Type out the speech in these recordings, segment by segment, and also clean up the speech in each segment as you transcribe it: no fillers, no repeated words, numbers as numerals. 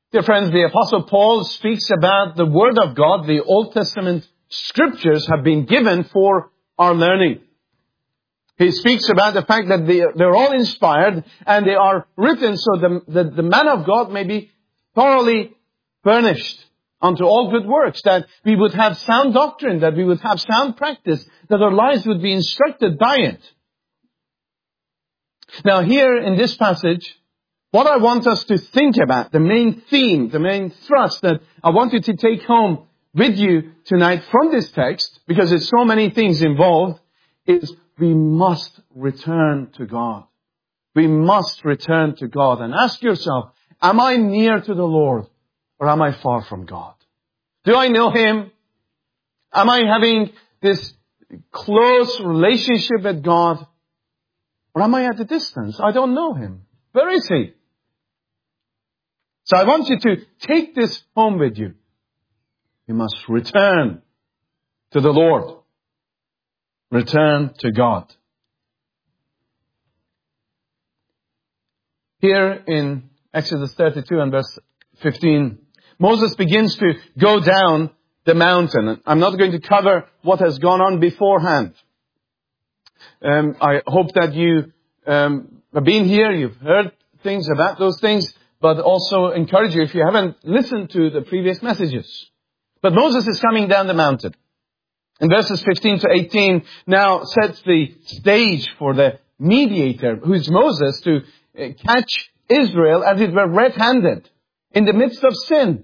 Dear friends, the Apostle Paul speaks about the Word of God. The Old Testament Scriptures have been given for our learning. He speaks about the fact that they're all inspired and they are written so the man of God may be thoroughly furnished unto all good works, that we would have sound doctrine, that we would have sound practice, that our lives would be instructed by it. Now here in this passage, what I want us to think about, the main theme, the main thrust that I want you to take home with you tonight from this text, because there's so many things involved, is we must return to God. We must return to God and ask yourself, am I near to the Lord or am I far from God? Do I know Him? Am I having this close relationship with God? Or am I at a distance? I don't know Him. Where is He? So I want you to take this home with you. You must return to the Lord. Return to God. Here in Exodus 32 and verse 15, Moses begins to go down the mountain. I'm not going to cover what has gone on beforehand. I hope that you have been here, you've heard things about those things, but also encourage you if you haven't listened to the previous messages. But Moses is coming down the mountain. In verses 15 to 18 now sets the stage for the mediator, who is Moses, to catch Israel as it were red-handed in the midst of sin.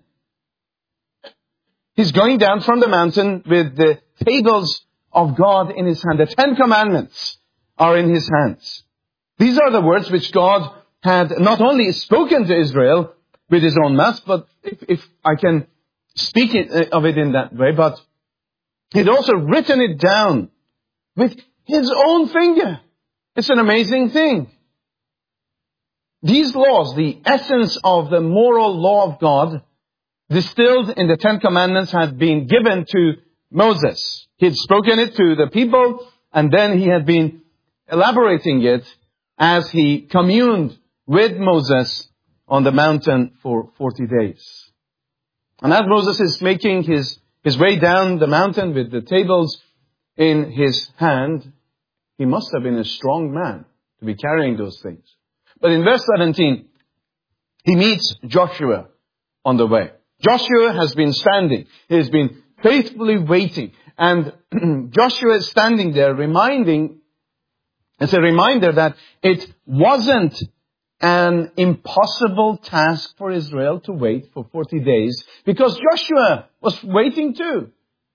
He's going down from the mountain with the tables of God in his hand. The 10 Commandments are in his hands. These are the words which God had not only spoken to Israel with his own mouth, but if I can speak of it in that way, but he'd also written it down with his own finger. It's an amazing thing. These laws, the essence of the moral law of God, distilled in the 10 Commandments, had been given to Moses. He had spoken it to the people, and then he had been elaborating it as he communed with Moses on the mountain for 40 days. And as Moses is making his way down the mountain with the tables in his hand, he must have been a strong man to be carrying those things. But in verse 17, he meets Joshua on the way. Joshua has been standing. He has been faithfully waiting. And Joshua is standing there it's a reminder that it wasn't an impossible task for Israel to wait for 40 days, because Joshua was waiting too.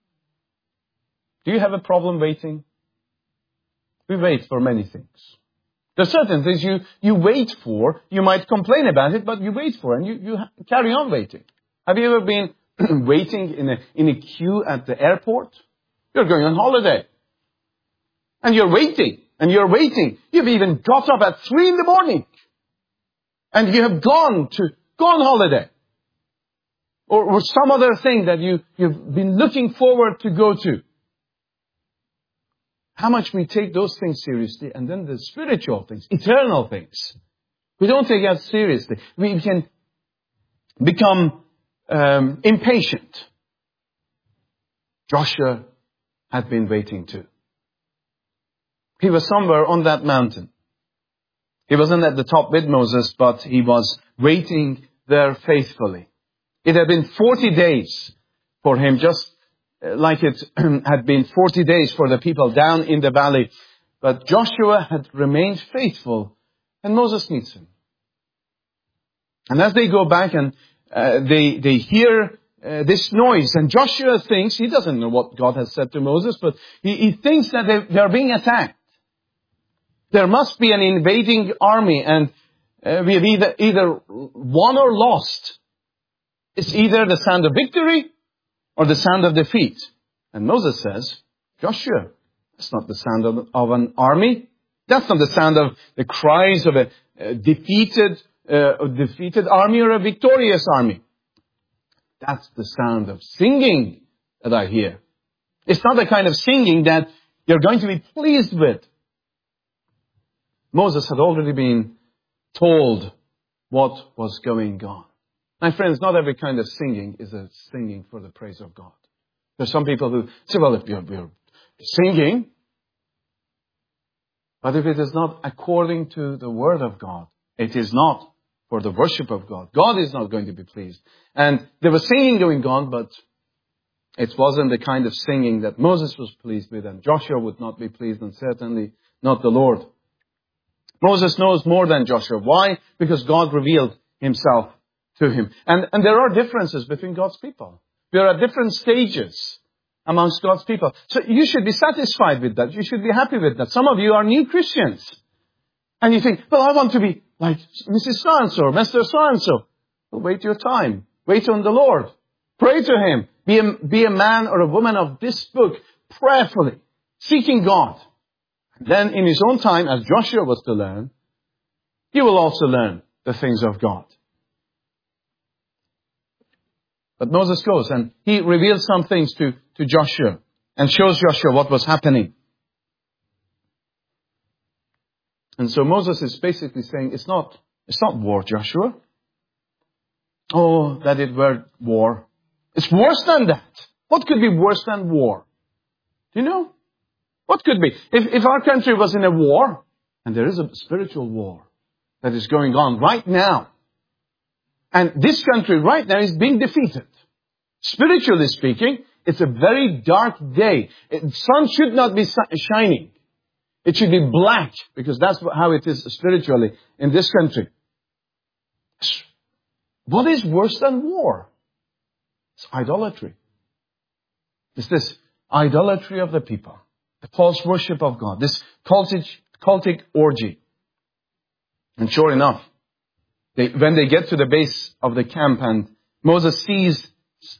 Do you have a problem waiting? We wait for many things. There are certain things you wait for. You might complain about it, but you wait for it and you carry on waiting. Have you ever been waiting in a queue at the airport? You're going on holiday. And you're waiting. And you're waiting. You've even got up at 3 a.m. And you have gone on holiday. Or some other thing that you've been looking forward to go to. How much we take those things seriously, and then the spiritual things, eternal things, we don't take that seriously. We can become impatient. Joshua had been waiting too. He was somewhere on that mountain. He wasn't at the top with Moses, but he was waiting there faithfully. It had been 40 days for him, just like it had been 40 days for the people down in the valley. But Joshua had remained faithful, and Moses meets him. And as they go back and they hear this noise, and Joshua thinks, he doesn't know what God has said to Moses, but he thinks that they are being attacked. There must be an invading army, and we have either won or lost. It's either the sound of victory or the sound of defeat. And Moses says, Joshua, that's not the sound of an army. That's not the sound of the cries of a defeated army or a victorious army. That's the sound of singing that I hear. It's not the kind of singing that you're going to be pleased with. Moses had already been told what was going on. My friends, not every kind of singing is a singing for the praise of God. There's some people who say, well, if you're singing, but if it is not according to the Word of God, it is not for the worship of God. God is not going to be pleased. And there was singing going on, but it wasn't the kind of singing that Moses was pleased with, and Joshua would not be pleased, and certainly not the Lord. Moses knows more than Joshua. Why? Because God revealed Himself to him. And there are differences between God's people. There are different stages amongst God's people. So you should be satisfied with that. You should be happy with that. Some of you are new Christians. And you think, well, I want to be like Mrs. So-and-so or Mr. So-and-so. Well, wait your time. Wait on the Lord. Pray to Him. Be a man or a woman of this book prayerfully, seeking God. And then in his own time, as Joshua was to learn, you will also learn the things of God. But Moses goes and he reveals some things to Joshua and shows Joshua what was happening. And so Moses is basically saying, it's not war, Joshua. Oh, that it were war. It's worse than that. What could be worse than war? Do you know? What could be? If our country was in a war, and there is a spiritual war that is going on right now, and this country right now is being defeated. Spiritually speaking, it's a very dark day. The sun should not be shining. It should be black, because that's how it is spiritually in this country. What is worse than war? It's idolatry. It's this idolatry of the people. The false worship of God. This cultic orgy. And sure enough, when they get to the base of the camp and Moses sees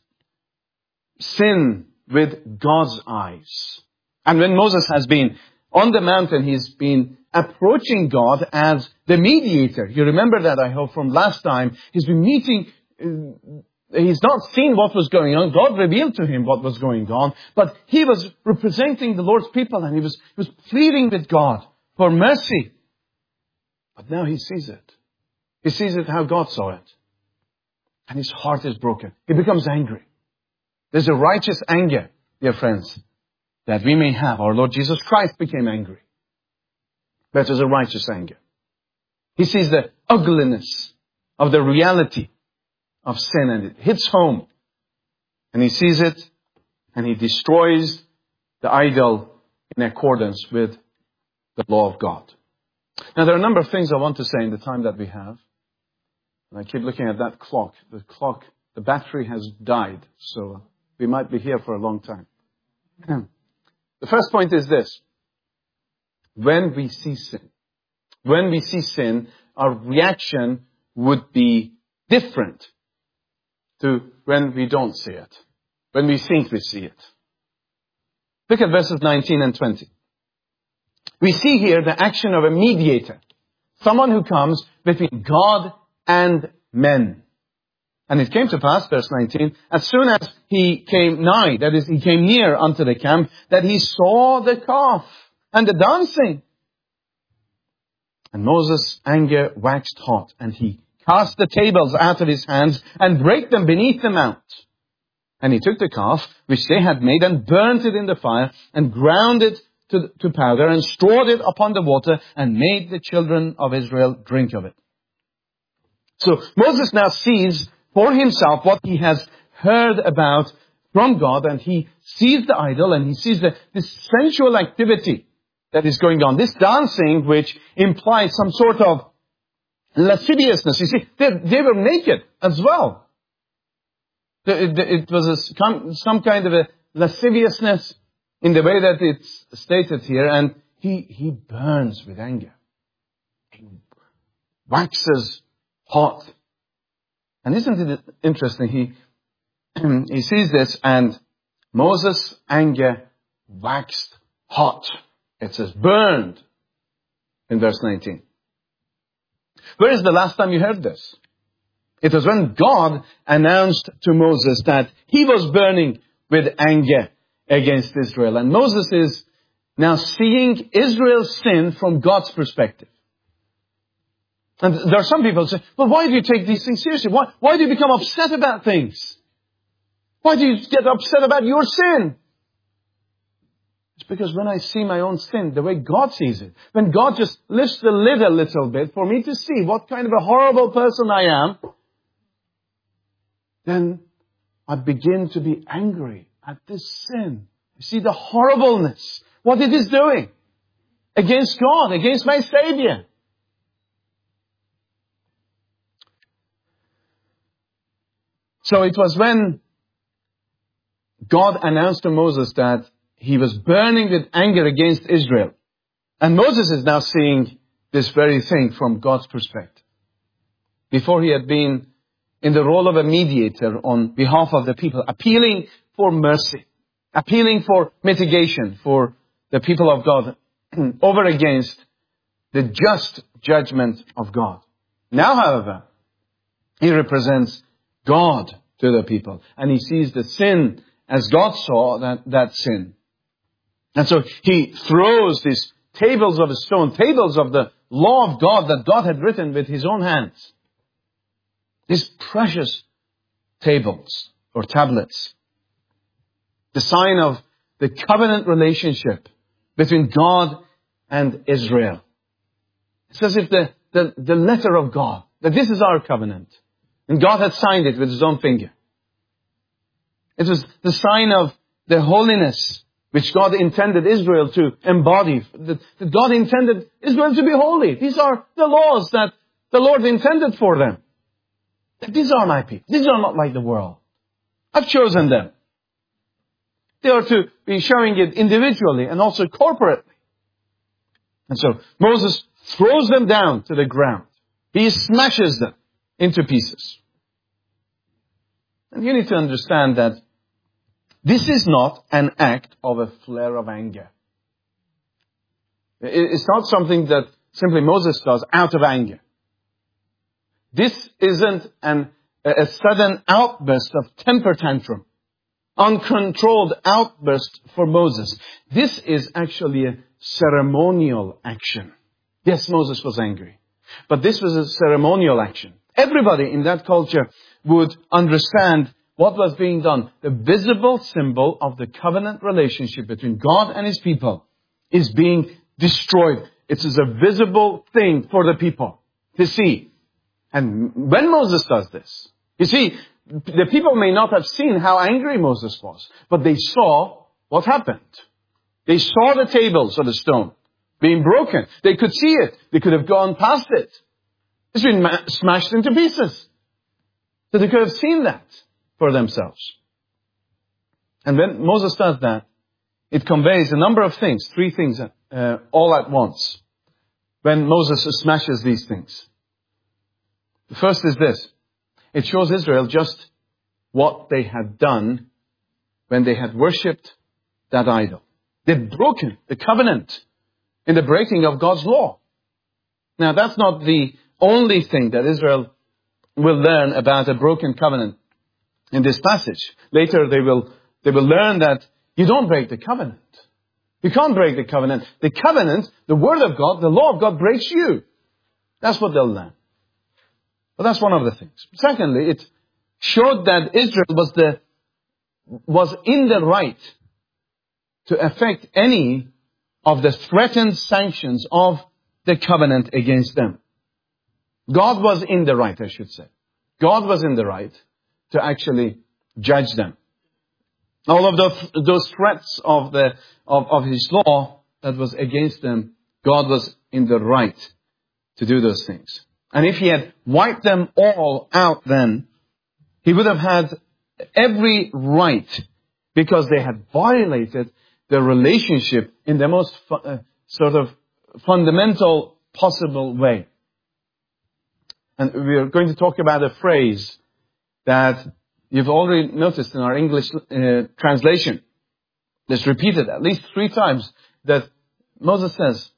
sin with God's eyes. And when Moses has been on the mountain, he's been approaching God as the mediator. You remember that, I hope, from last time. He's been meeting, he's not seen what was going on. God revealed to him what was going on. But he was representing the Lord's people and he was pleading with God for mercy. But now he sees it. He sees it how God saw it. And his heart is broken. He becomes angry. There's a righteous anger, dear friends, that we may have. Our Lord Jesus Christ became angry. But there's a righteous anger. He sees the ugliness of the reality of sin and it hits home. And he sees it and he destroys the idol in accordance with the law of God. Now there are a number of things I want to say in the time that we have. And I keep looking at that clock. The battery has died. So we might be here for a long time. The first point is this. When we see sin, our reaction would be different to when we don't see it. When we think we see it. Look at verses 19 and 20. We see here the action of a mediator. Someone who comes between God and men. And it came to pass, verse 19, as soon as he came nigh, that is, he came near unto the camp, that he saw the calf and the dancing. And Moses' anger waxed hot, and he cast the tables out of his hands and brake them beneath the mount. And he took the calf, which they had made, and burnt it in the fire, and ground it to powder, and strawed it upon the water, and made the children of Israel drink of it. So Moses now sees for himself what he has heard about from God, and he sees the idol, and he sees this sensual activity that is going on. This dancing, which implies some sort of lasciviousness. You see, they were naked as well. It was some kind of a lasciviousness in the way that it's stated here, and he burns with anger. He waxes hot. And isn't it interesting? He sees this, and Moses' anger waxed hot. It says burned in verse 19. Where is the last time you heard this? It was when God announced to Moses that he was burning with anger against Israel. And Moses is now seeing Israel's sin from God's perspective. And there are some people who say, well, why do you take these things seriously? Why do you become upset about things? Why do you get upset about your sin? It's because when I see my own sin the way God sees it, when God just lifts the lid a little bit for me to see what kind of a horrible person I am, then I begin to be angry at this sin. You see the horribleness, what it is doing against God, against my Savior. So it was when God announced to Moses that he was burning with anger against Israel. And Moses is now seeing this very thing from God's perspective. Before he had been in the role of a mediator on behalf of the people, appealing for mercy, appealing for mitigation for the people of God over against the just judgment of God. Now, however, he represents God to the people, and he sees the sin as God saw that sin. And so he throws these tables of stone, tables of the law of God that God had written with his own hands. These precious tables or tablets. The sign of the covenant relationship between God and Israel. It's as if the letter of God, that this is our covenant. And God had signed it with his own finger. It was the sign of the holiness which God intended Israel to embody. That God intended Israel to be holy. These are the laws that the Lord intended for them. These are my people. These are not like the world. I've chosen them. They are to be showing it individually and also corporately. And so Moses throws them down to the ground. He smashes them into pieces. And you need to understand that this is not an act of a flare of anger. It's not something that simply Moses does out of anger. This isn't a sudden outburst of temper tantrum, uncontrolled outburst for Moses. This is actually a ceremonial action. Yes, Moses was angry, but this was a ceremonial action. Everybody in that culture would understand what was being done. The visible symbol of the covenant relationship between God and his people is being destroyed. It is a visible thing for the people to see. And when Moses does this, you see, the people may not have seen how angry Moses was, but they saw what happened. They saw the tables of the stone being broken. They could see it. They could have gone past it. It's been smashed into pieces. So they could have seen that for themselves. And when Moses does that, it conveys a number of things, 3 things all at once. When Moses smashes these things. The first is this. It shows Israel just what they had done when they had worshipped that idol. They've broken the covenant in the breaking of God's law. Now, that's not the only thing that Israel will learn about a broken covenant in this passage. Later, they will learn that you don't break the covenant. You can't break the covenant. The covenant, the word of God, the law of God breaks you. That's what they'll learn. But that's one of the things. Secondly, it showed that Israel was in the right to affect any of the threatened sanctions of the covenant against them. God was in the right, I should say. God was in the right to actually judge them. All of those threats of his law that was against them, God was in the right to do those things. And if he had wiped them all out then, he would have had every right because they had violated the relationship in the most sort of fundamental possible way. And we are going to talk about a phrase that you've already noticed in our English translation. It's repeated at least 3 times that Moses says,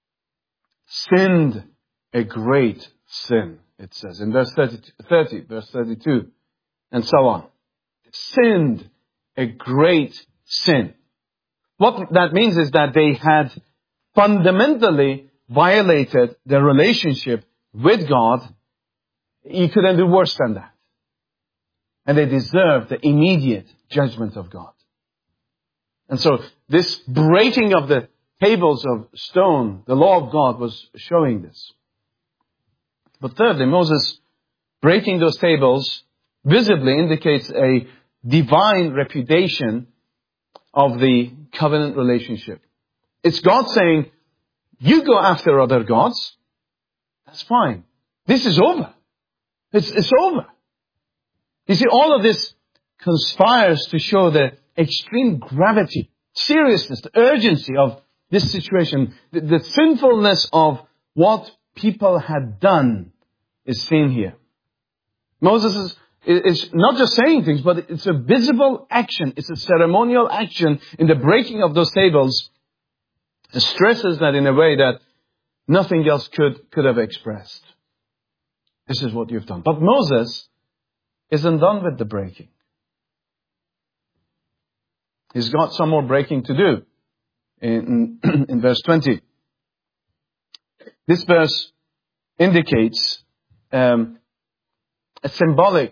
sinned a great sin, it says in verse 30, verse 32, and so on. Sinned a great sin. What that means is that they had fundamentally violated their relationship with God, you couldn't do worse than that. And they deserve the immediate judgment of God. And so this breaking of the tables of stone, the law of God was showing this. But thirdly, Moses breaking those tables visibly indicates a divine repudiation of the covenant relationship. It's God saying, you go after other gods. That's fine. This is over. It's over. You see, all of this conspires to show the extreme gravity, seriousness, the urgency of this situation. The sinfulness of what people had done is seen here. Moses is not just saying things, but it's a visible action. It's a ceremonial action in the breaking of those tables. It stresses that in a way that nothing else could have expressed. This is what you've done. But Moses isn't done with the breaking. He's got some more breaking to do in verse 20. This verse indicates a symbolic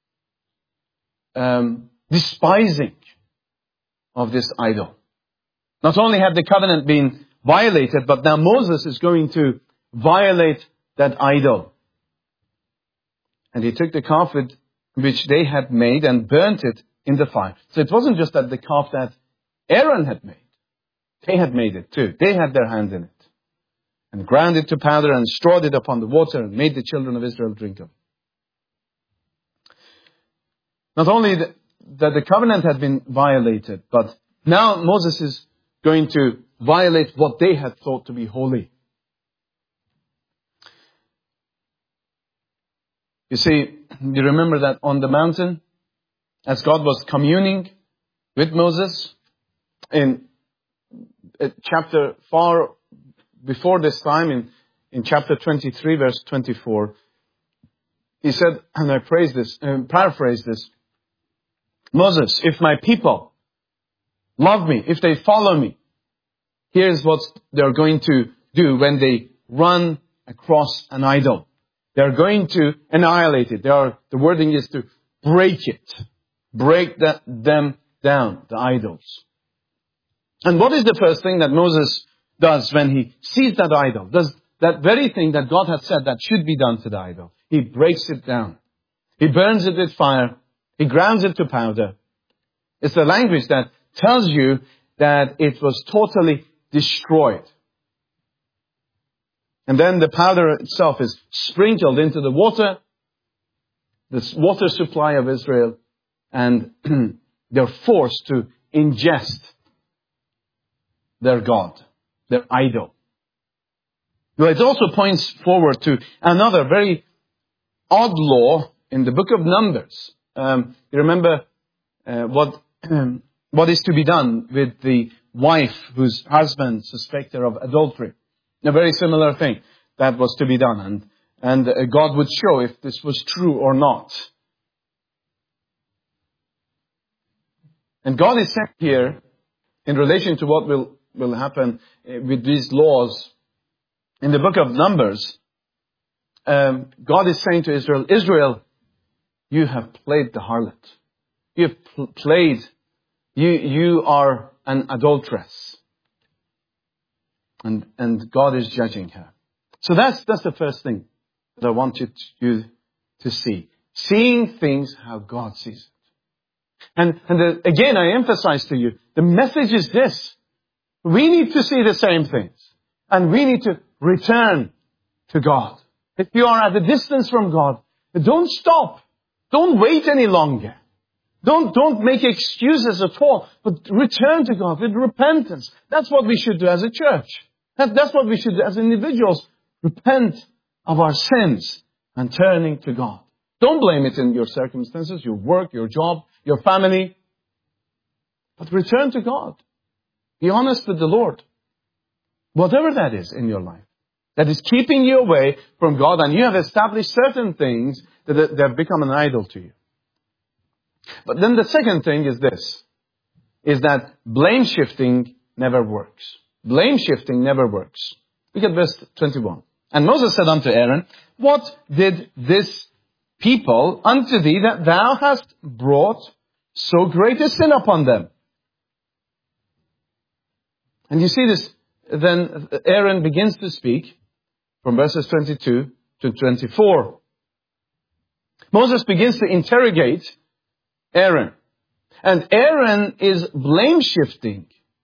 despising of this idol. Not only had the covenant been violated, but now Moses is going to violate that idol. And he took the calf which they had made and burnt it in the fire. So it wasn't just that the calf that Aaron had made. They had made it too. They had their hand in it. And ground it to powder and strawed it upon the water and made the children of Israel drink of it. Not only that the covenant had been violated, but now Moses is going to violate what they had thought to be holy. You see, you remember that on the mountain, as God was communing with Moses, in a chapter far before this time, in chapter 23, verse 24, he said, and I paraphrase this, Moses, if my people love me, if they follow me, here's what they're going to do when they run across an idol. They're going to annihilate it. The wording is to break it. Break them down, the idols. And what is the first thing that Moses does when he sees that idol? Does that very thing that God had said that should be done to the idol. He breaks it down. He burns it with fire. He grounds it to powder. It's the language that tells you that it was totally destroyed. And then the powder itself is sprinkled into the water, this water supply of Israel, and they're forced to ingest their God, their idol. Well, it also points forward to another very odd law in the book of Numbers. You remember what is to be done with the wife whose husband suspected her of adultery. A very similar thing that was to be done. And God would show if this was true or not. And God is saying here, in relation to what will happen with these laws, in the book of Numbers, God is saying to Israel, Israel, you have played the harlot. You have played, you are an adulteress. And God is judging her. So that's the first thing that I want you to see. Seeing things how God sees it. And again, I emphasize to you, the message is this. We need to see the same things. And we need to return to God. If you are at a distance from God, don't stop. Don't wait any longer. Don't make excuses at all, but return to God with repentance. That's what we should do as a church. That's what we should do as individuals. Repent of our sins and turning to God. Don't blame it in your circumstances, your work, your job, your family. But return to God. Be honest with the Lord. Whatever that is in your life that is keeping you away from God, and you have established certain things that have become an idol to you. But then the second thing is this, is that blame shifting never works. Blame shifting never works. Look at verse 21. And Moses said unto Aaron, what did this people unto thee that thou hast brought so great a sin upon them? And you see this, then Aaron begins to speak from verses 22 to 24. Moses begins to interrogate Aaron. And Aaron is blame shifting.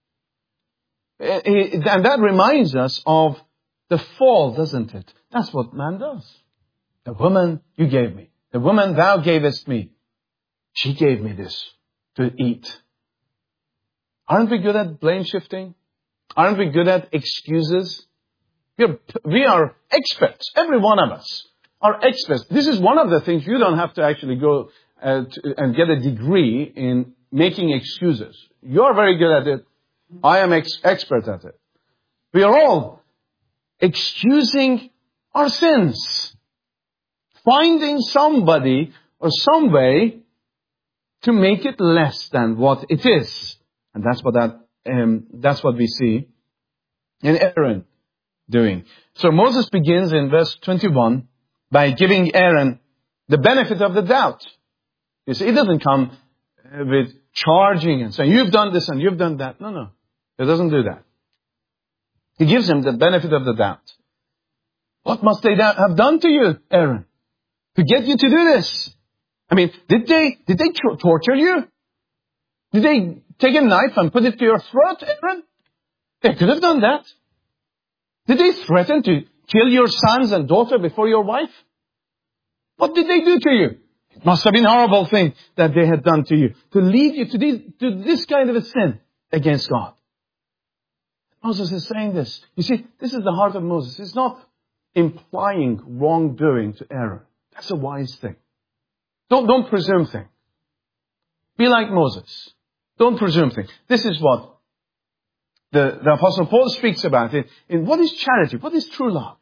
And that reminds us of the fall, doesn't it? That's what man does. The woman you gave me. The woman thou gavest me. She gave me this to eat. Aren't we good at blame shifting? Aren't we good at excuses? We are experts. Every one of us are experts. This is one of the things you don't have to actually go and get a degree in making excuses. You're very good at it. I am expert at it. We are all excusing our sins. Finding somebody or some way to make it less than what it is. And that's what we see in Aaron doing. So Moses begins in verse 21 by giving Aaron the benefit of the doubt. You see, it doesn't come with charging and saying, you've done this and you've done that. No. It doesn't do that. He gives him the benefit of the doubt. What must they have done to you, Aaron, to get you to do this? I mean, did they torture you? Did they take a knife and put it to your throat, Aaron? They could have done that. Did they threaten to kill your sons and daughter before your wife? What did they do to you? It must have been a horrible thing that they had done to you, to lead you to this kind of a sin against God. Moses is saying this. You see, this is the heart of Moses. He's not implying wrongdoing to Aaron. That's a wise thing. Don't presume things. Be like Moses. Don't presume things. This is what the Apostle Paul speaks about in what is charity? What is true love?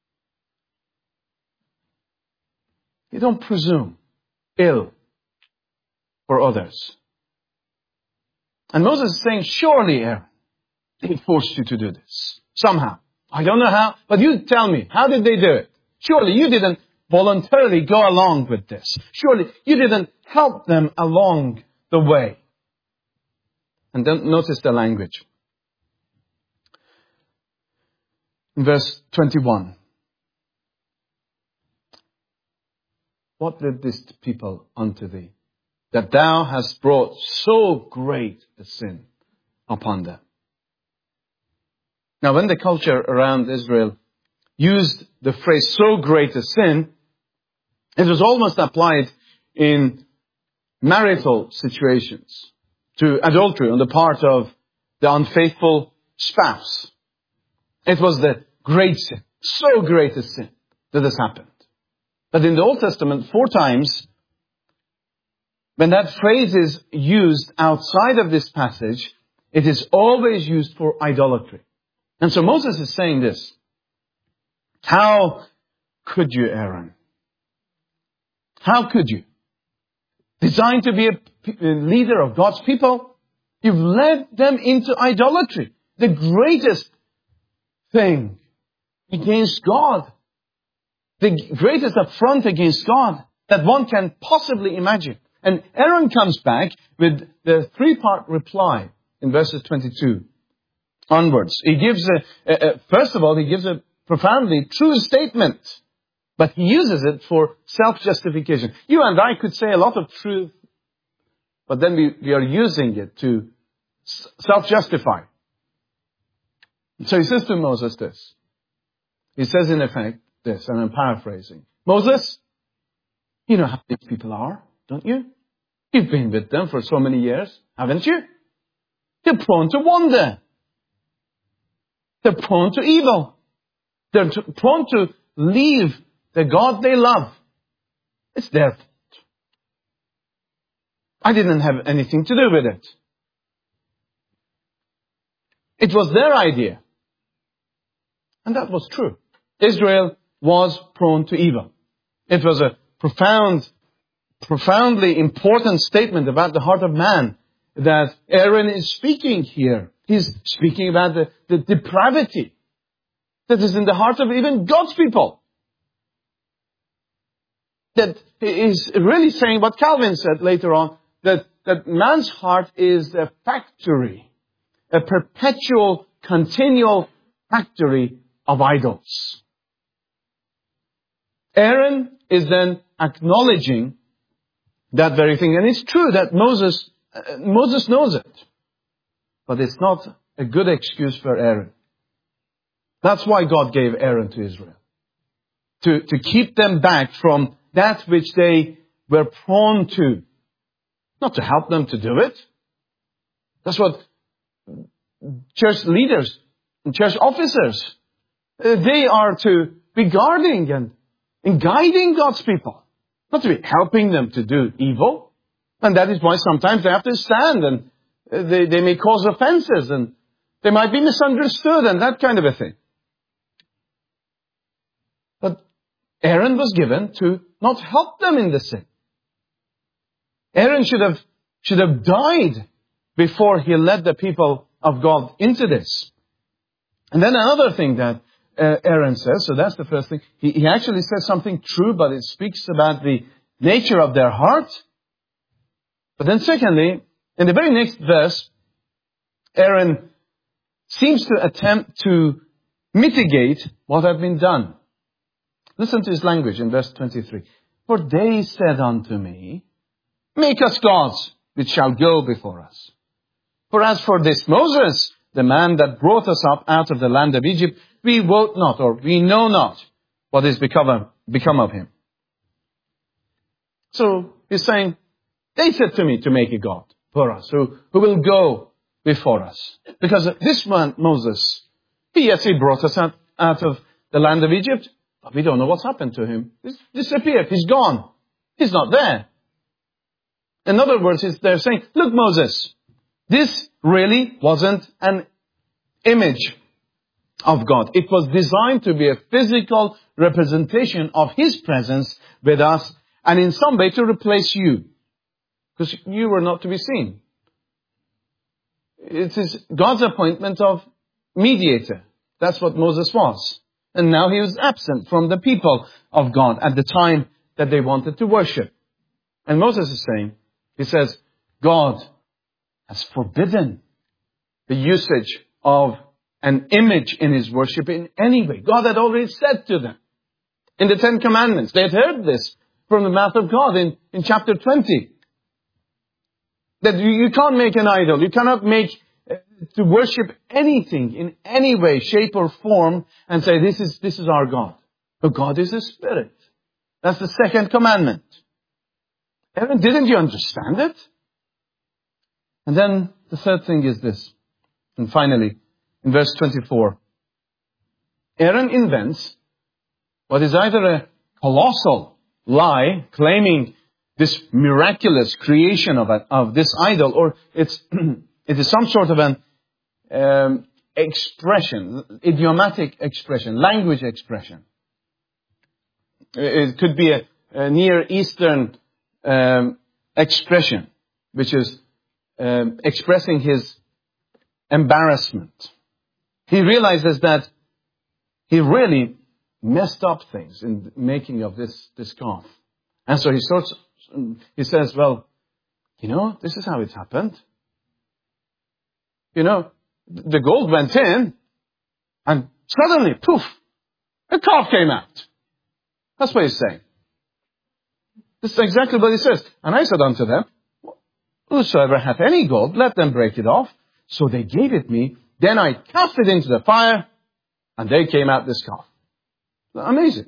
You don't presume ill for others. And Moses is saying, surely, Aaron, they forced you to do this. Somehow. I don't know how, but you tell me, how did they do it? Surely you didn't voluntarily go along with this. Surely you didn't help them along the way. And then notice the language. In verse 21. What did this people unto thee, that thou hast brought so great a sin upon them? Now, when the culture around Israel used the phrase so great a sin, it was almost applied in marital situations to adultery on the part of the unfaithful spouse. It was the great sin, so great a sin that has happened. But in the Old Testament, 4 times, when that phrase is used outside of this passage, it is always used for idolatry. And so Moses is saying this. How could you, Aaron? How could you? Designed to be a leader of God's people, you've led them into idolatry. The greatest thing against God. The greatest affront against God that one can possibly imagine. And Aaron comes back with the 3-part reply in verses 22 onwards. He gives first of all, he gives a profoundly true statement, but he uses it for self-justification. You and I could say a lot of truth, but then we are using it to self-justify. So he says to Moses this. He says in effect this, and I'm paraphrasing. Moses, you know how these people are, don't you? You've been with them for so many years, haven't you? They're prone to wander. They're prone to evil. They're prone to leave the God they love. It's their fault. I didn't have anything to do with it. It was their idea. And that was true. Israel was prone to evil. It was a profoundly important statement about the heart of man that Aaron is speaking here. He's speaking about the depravity that is in the heart of even God's people. That is really saying what Calvin said later on, that man's heart is a factory, a perpetual, continual factory of idols. Aaron is then acknowledging that very thing. And it's true that Moses knows it. But it's not a good excuse for Aaron. That's why God gave Aaron to Israel. To keep them back from that which they were prone to. Not to help them to do it. That's what church leaders and church officers, they are to be guarding and guiding God's people. Not to be helping them to do evil. And that is why sometimes they have to stand and they may cause offenses and they might be misunderstood and that kind of a thing. But Aaron was given to not help them in the sin. Aaron should have died before he led the people of God into this. And then another thing that Aaron says, so that's the first thing. He actually says something true, but it speaks about the nature of their heart. But then secondly, in the very next verse, Aaron seems to attempt to mitigate what had been done. Listen to his language in verse 23. For they said unto me, make us gods, which shall go before us. For as for this Moses, the man that brought us up out of the land of Egypt, we wot not, or we know not, what is become of him. So he's saying, they said to me to make a God for us, who will go before us. Because this man, Moses, he brought us out of the land of Egypt, but we don't know what's happened to him. He's disappeared. He's gone. He's not there. In other words, they're saying, look, Moses, this really wasn't an image of God. It was designed to be a physical representation of His presence with us and in some way to replace you. Because you were not to be seen. It is God's appointment of mediator. That's what Moses was. And now he was absent from the people of God at the time that they wanted to worship. And Moses is saying, he says, God has forbidden the usage of an image in His worship in any way. God had already said to them in the Ten Commandments. They had heard this from the mouth of God in chapter 20. That you can't make an idol. You cannot make to worship anything in any way, shape or form and say, this is our God. But God is a spirit. That's the second commandment. Aaron, didn't you understand it? And then the third thing is this. And finally, in verse 24, Aaron invents what is either a colossal lie claiming this miraculous creation of this idol, or it is some sort of an expression, idiomatic expression, language expression. It could be a Near Eastern expression, which is expressing his embarrassment. He realizes that he really messed up things in making of this calf. And so he says, well, this is how it happened. The gold went in and suddenly, poof, a calf came out. That's what he's saying. This is exactly what he says. And I said unto them, whosoever hath any gold, let them break it off. So they gave it me. Then I cast it into the fire, and they came out this calf. Amazing.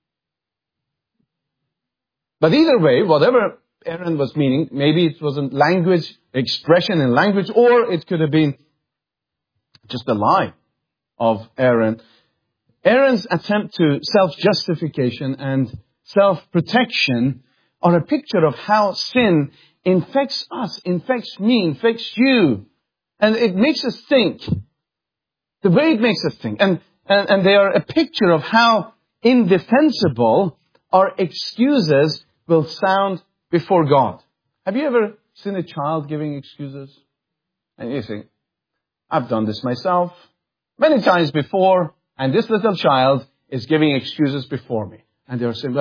But either way, whatever Aaron was meaning, maybe it was a language, expression in language, or it could have been just a lie of Aaron. Aaron's attempt to self-justification and self-protection are a picture of how sin infects us, infects me, infects you. And it makes us think. The way it makes us think. And they are a picture of how indefensible our excuses will sound before God. Have you ever seen a child giving excuses? And you think, I've done this myself many times before. And this little child is giving excuses before me. And they're saying,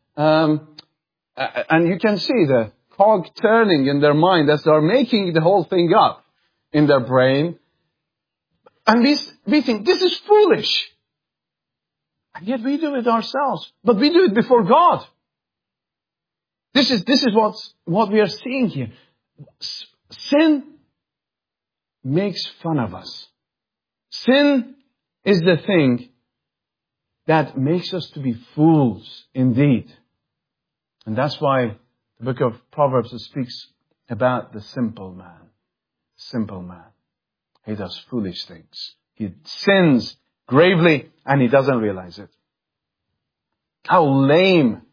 and you can see the cog turning in their mind as they're making the whole thing up in their brain. And we think, this is foolish. And yet we do it ourselves. But we do it before God. This is what we are seeing here. Sin makes fun of us. Sin is the thing that makes us to be fools indeed. And that's why the book of Proverbs speaks about the simple man. Simple man. He does foolish things. He sins gravely and he doesn't realize it. How lame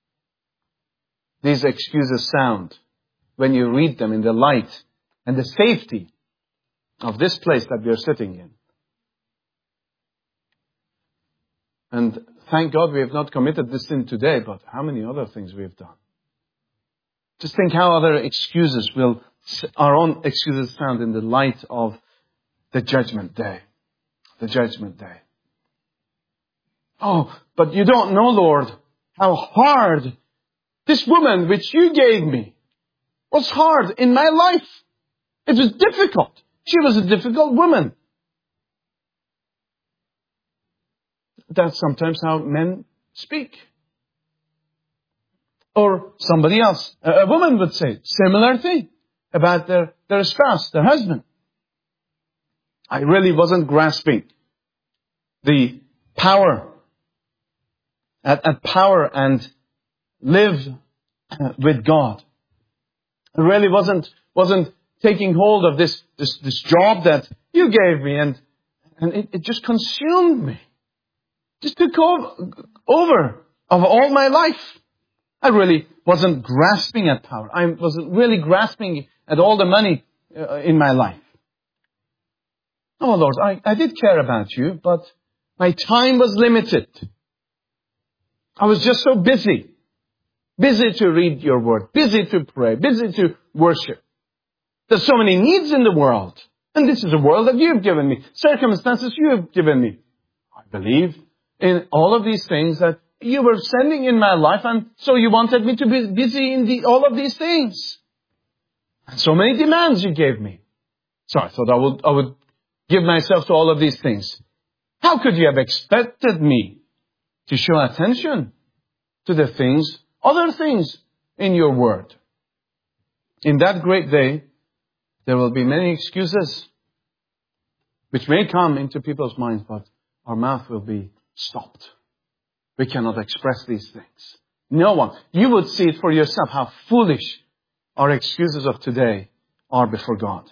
these excuses sound when you read them in the light and the safety of this place that we are sitting in. And thank God we have not committed this sin today, but how many other things we have done. Just think how other excuses our own excuses sound in the light of the judgment day. The judgment day. Oh, but you don't know, Lord, how hard this woman which you gave me was hard in my life. It was difficult. She was a difficult woman. That's sometimes how men speak. Or somebody else, a woman would say similar thing about their spouse, their husband. I really wasn't grasping the power at power and live with God. I really wasn't taking hold of this job that you gave me, and it just consumed me. Just took over of all my life. I really wasn't grasping at power. I wasn't really grasping at all the money in my life. Oh Lord, I did care about you, but my time was limited. I was just so busy. Busy to read your word. Busy to pray. Busy to worship. There's so many needs in the world. And this is a world that you've given me. Circumstances you have given me. I believe in all of these things that you were sending in my life, and so you wanted me to be busy in all of these things. And so many demands you gave me. So I thought I would give myself to all of these things. How could you have expected me to show attention to the things, other things in your word? In that great day, there will be many excuses which may come into people's minds, but our mouth will be stopped. We cannot express these things. No one. You would see it for yourself how foolish our excuses of today are before God.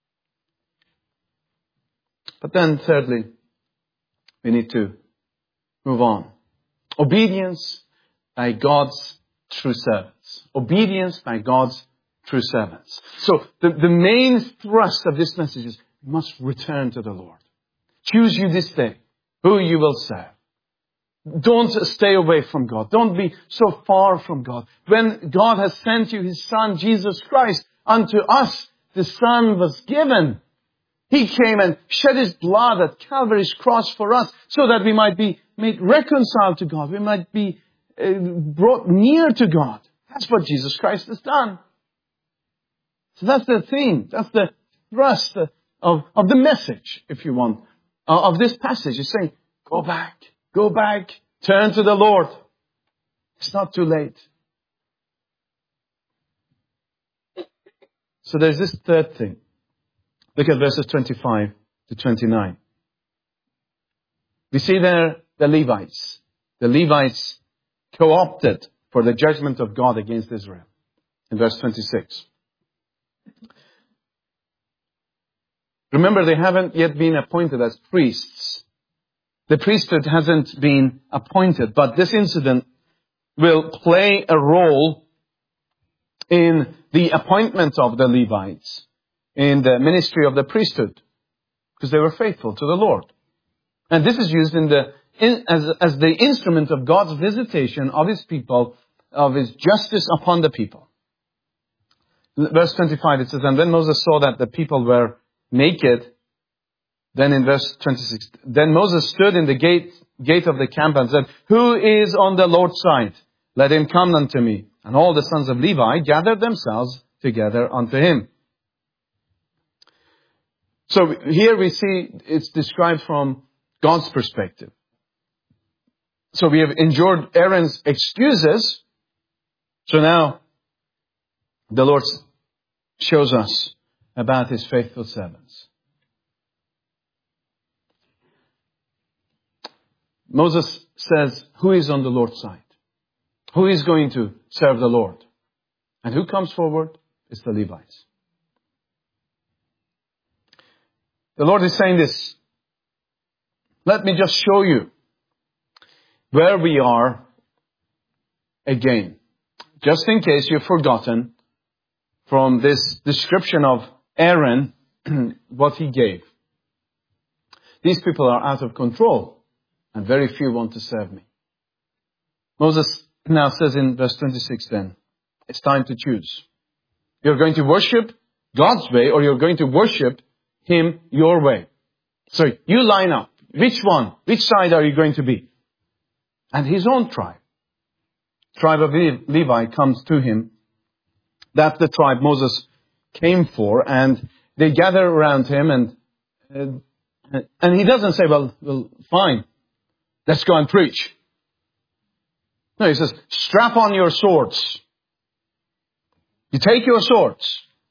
But then thirdly, we need to move on. Obedience by God's true servants. Obedience by God's true servants. So the main thrust of this message is you must return to the Lord. Choose you this day who you will serve. Don't stay away from God. Don't be so far from God. When God has sent you His Son, Jesus Christ, unto us, the Son was given. He came and shed His blood at Calvary's cross for us so that we might be made reconciled to God. We might be brought near to God. That's what Jesus Christ has done. So that's the theme. That's the thrust of the message, if you want, of this passage. It's saying, go back, turn to the Lord. It's not too late. So there's this third thing. Look at verses 25 to 29. We see there the Levites. The Levites co-opted for the judgment of God against Israel. In verse 26. Remember, they haven't yet been appointed as priests. The priesthood hasn't been appointed, but this incident will play a role in the appointment of the Levites in the ministry of the priesthood, because they were faithful to the Lord. And this is used as the instrument of God's visitation of His people, of His justice upon the people. Verse 25, it says, and when Moses saw that the people were naked, Then in verse 26, then Moses stood in the gate of the camp and said, "Who is on the Lord's side? Let him come unto me." And all the sons of Levi gathered themselves together unto him. So here we see it's described from God's perspective. So we have endured Aaron's excuses. So now the Lord shows us about his faithful servants. Moses says, who is on the Lord's side? Who is going to serve the Lord? And who comes forward? It's the Levites. The Lord is saying this. Let me just show you where we are again. Just in case you've forgotten from this description of Aaron, what he gave. These people are out of control, and very few want to serve me. Moses now says in verse 26 then, it's time to choose. You're going to worship God's way, or you're going to worship Him your way. So you line up. Which one? Which side are you going to be? And his own tribe of Levi comes to him. That's the tribe Moses came for, and they gather around him, and he doesn't say, well, fine, let's go and preach. No, he says, strap on your swords. You take your swords.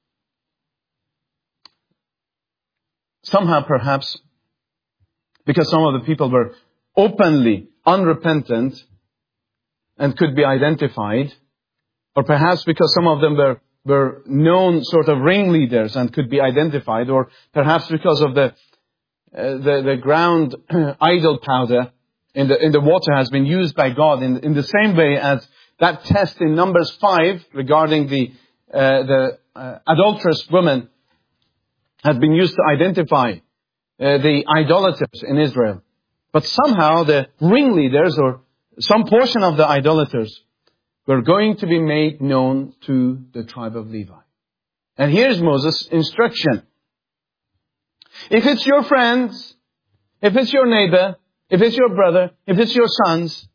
Somehow, perhaps, because some of the people were openly unrepentant and could be identified, or perhaps because some of them were known sort of ringleaders and could be identified, or perhaps because of the ground idol powder in the water has been used by God in the same way as that test in Numbers 5 regarding the adulterous woman had been used to identify the idolaters in Israel. But somehow the ringleaders or some portion of the idolaters were going to be made known to the tribe of Levi. And here's Moses' instruction. If it's your friends, if it's your neighbor, if it's your brother, if it's your sons,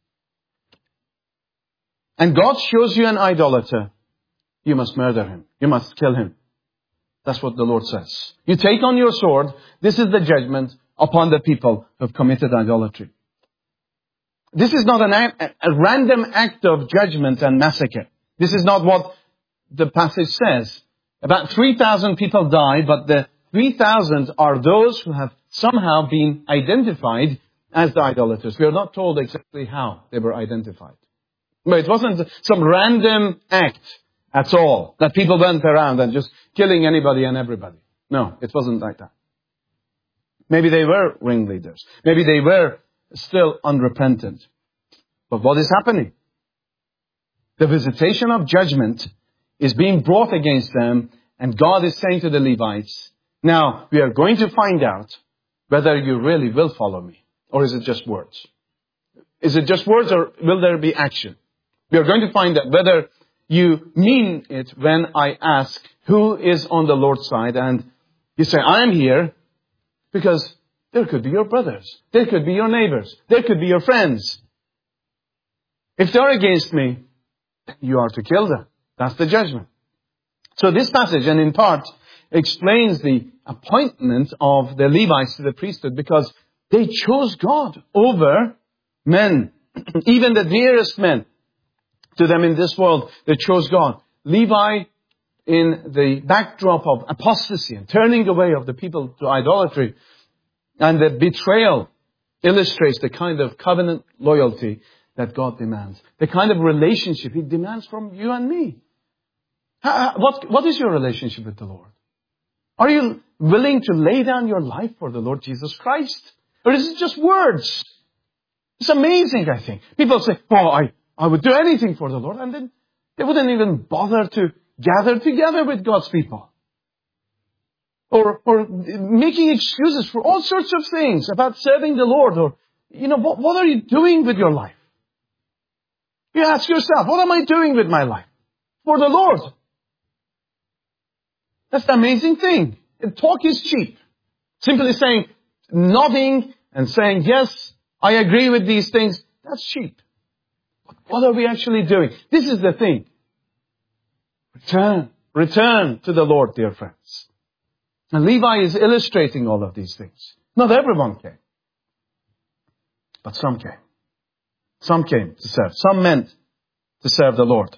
and God shows you an idolater, you must murder him. You must kill him. That's what the Lord says. You take on your sword. This is the judgment upon the people who have committed idolatry. This is not a random act of judgment and massacre. This is not what the passage says. About 3,000 people died, but the 3,000 are those who have somehow been identified as the idolaters. We are not told exactly how they were identified. But it wasn't some random act at all, that people went around and just killing anybody and everybody. No, it wasn't like that. Maybe they were ringleaders. Maybe they were still unrepentant. But what is happening? The visitation of judgment is being brought against them, and God is saying to the Levites, now we are going to find out whether you really will follow me, or is it just words? Is it just words, or will there be action? We are going to find out whether you mean it when I ask who is on the Lord's side, and you say, I am here because there could be your brothers. There could be your neighbors. There could be your friends. If they're against me, you are to kill them. That's the judgment. So this passage, and in part, explains the appointment of the Levites to the priesthood, because they chose God over men, even the dearest men to them in this world. They chose God. Levi, in the backdrop of apostasy and turning away of the people to idolatry, and the betrayal, illustrates the kind of covenant loyalty that God demands. The kind of relationship He demands from you and me. What is your relationship with the Lord? Are you willing to lay down your life for the Lord Jesus Christ? Or is it just words? It's amazing, I think. People say, I would do anything for the Lord. And then they wouldn't even bother to gather together with God's people. Or making excuses for all sorts of things about serving the Lord. Or, what are you doing with your life? You ask yourself, what am I doing with my life? For the Lord. That's the amazing thing. Talk is cheap. Simply saying, nodding and saying, yes, I agree with these things, that's cheap. But what are we actually doing? This is the thing. Return to the Lord, dear friends. And Levi is illustrating all of these things. Not everyone came. But some came. Some came to serve. Some meant to serve the Lord.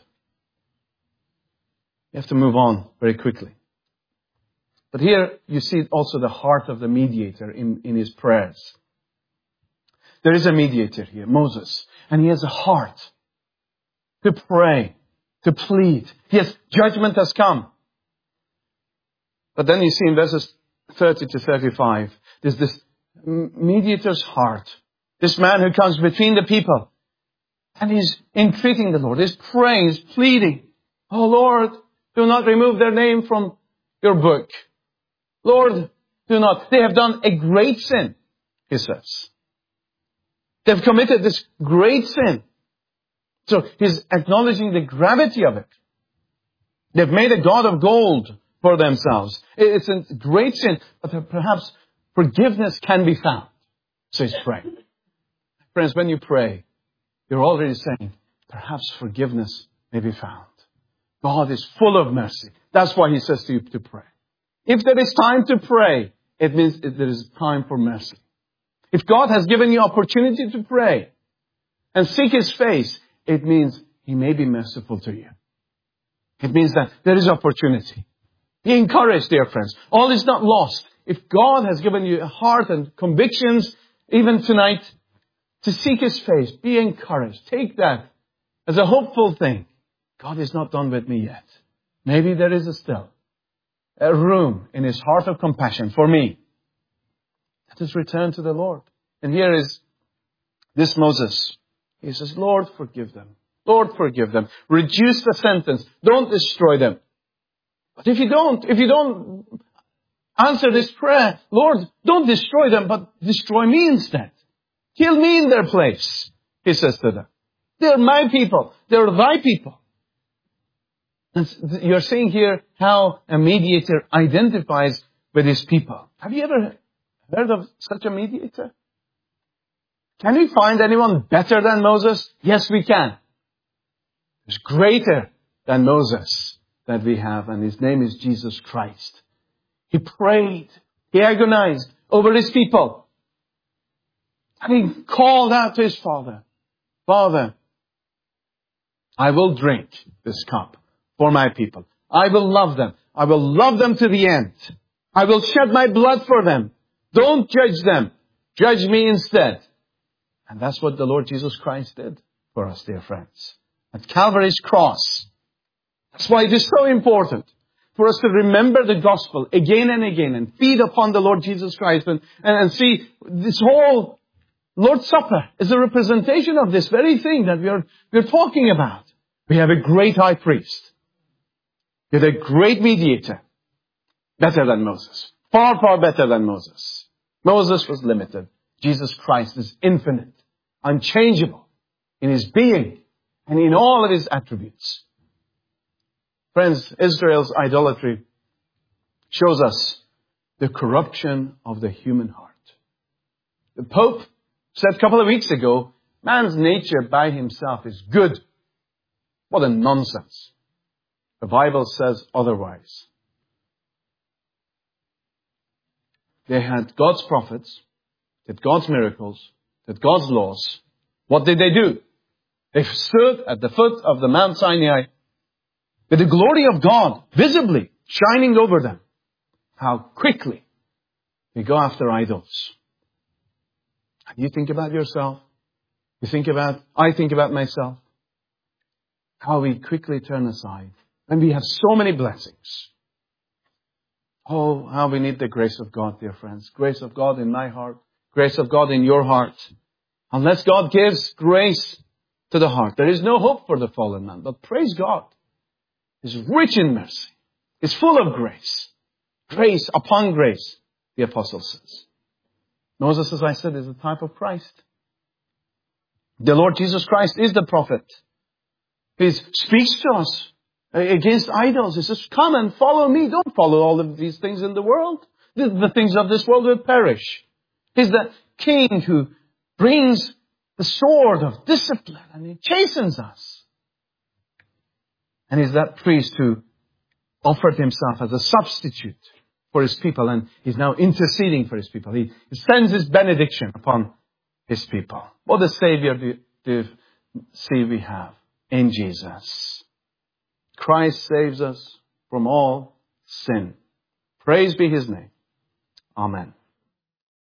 You have to move on very quickly. But here you see also the heart of the mediator in his prayers. There is a mediator here, Moses, and he has a heart to pray, to plead. Yes, judgment has come. But then you see in verses 30 to 35, there's this mediator's heart. This man who comes between the people. And he's entreating the Lord. He's praying, he's pleading. Oh Lord, do not remove their name from your book. Lord, do not. They have done a great sin, he says. They've committed this great sin. So he's acknowledging the gravity of it. They've made a god of gold for themselves. It's a great sin, but perhaps forgiveness can be found. So he's praying. Friends, when you pray, you're already saying, perhaps forgiveness may be found. God is full of mercy. That's why he says to you to pray. If there is time to pray, it means there is time for mercy. If God has given you opportunity to pray and seek his face, it means he may be merciful to you. It means that there is opportunity. Be encouraged, dear friends. All is not lost. If God has given you a heart and convictions, even tonight, to seek his face, be encouraged. Take that as a hopeful thing. God is not done with me yet. Maybe there is still a room in his heart of compassion for me. Let us return to the Lord. And here is this Moses. He says, Lord, forgive them. Lord, forgive them. Reduce the sentence. Don't destroy them. But if you don't answer this prayer, Lord, don't destroy them, but destroy me instead. Kill me in their place, he says to them. They're my people. They're thy people. And you're seeing here how a mediator identifies with his people. Have you ever heard of such a mediator? Can we find anyone better than Moses? Yes, we can. There's greater than Moses that we have, and his name is Jesus Christ. He prayed. He agonized over his people. And he called out to his Father, Father, I will drink this cup for my people. I will love them. I will love them to the end. I will shed my blood for them. Don't judge them. Judge me instead. And that's what the Lord Jesus Christ did for us, dear friends. At Calvary's cross. That's why it is so important for us to remember the gospel again and again and feed upon the Lord Jesus Christ and see this whole Lord's Supper is a representation of this very thing that we're talking about. We have a great high priest. We have a great mediator. Better than Moses. Far, far better than Moses. Moses was limited. Jesus Christ is infinite, unchangeable in his being and in all of his attributes. Friends, Israel's idolatry shows us the corruption of the human heart. The Pope said a couple of weeks ago, man's nature by himself is good. What a nonsense. The Bible says otherwise. They had God's prophets, did God's miracles, did God's laws. What did they do? They stood at the foot of the Mount Sinai with the glory of God visibly shining over them. How quickly we go after idols. You think about yourself. I think about myself. How we quickly turn aside. And we have so many blessings. Oh, how we need the grace of God, dear friends. Grace of God in my heart. Grace of God in your heart. Unless God gives grace to the heart, there is no hope for the fallen man. But praise God. He's rich in mercy. He's full of grace. Grace upon grace, the apostle says. Moses, as I said, is a type of Christ. The Lord Jesus Christ is the prophet. He speaks to us against idols. He says, come and follow me. Don't follow all of these things in the world. The things of this world will perish. He's the king who brings the sword of discipline and he chastens us. And he's that priest who offered himself as a substitute for his people, and he's now interceding for his people. He sends his benediction upon his people. What a Savior do see we have in Jesus. Christ saves us from all sin. Praise be his name. Amen.